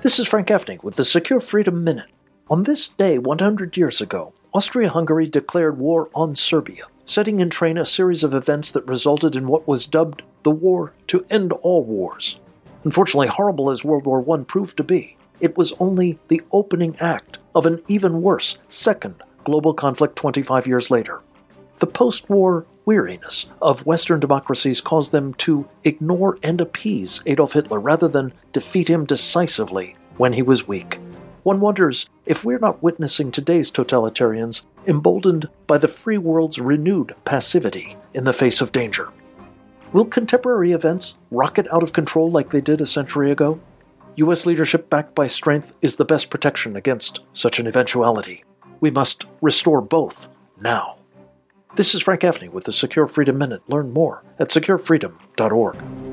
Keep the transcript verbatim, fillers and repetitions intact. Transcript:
This is Frank Gaffney with the Secure Freedom Minute. On this day, one hundred years ago, Austria-Hungary declared war on Serbia, setting in train a series of events that resulted in what was dubbed the War to End All Wars. Unfortunately, horrible as World War One proved to be, it was only the opening act of an even worse second global conflict twenty-five years later. The post-war weariness of Western democracies caused them to ignore and appease Adolf Hitler rather than defeat him decisively when he was weak. One wonders if we're not witnessing today's totalitarians emboldened by the free world's renewed passivity in the face of danger. Will contemporary events rocket out of control like they did a century ago? U S leadership backed by strength is the best protection against such an eventuality. We must restore both now. This is Frank Gaffney with the Secure Freedom Minute. Learn more at secure freedom dot org.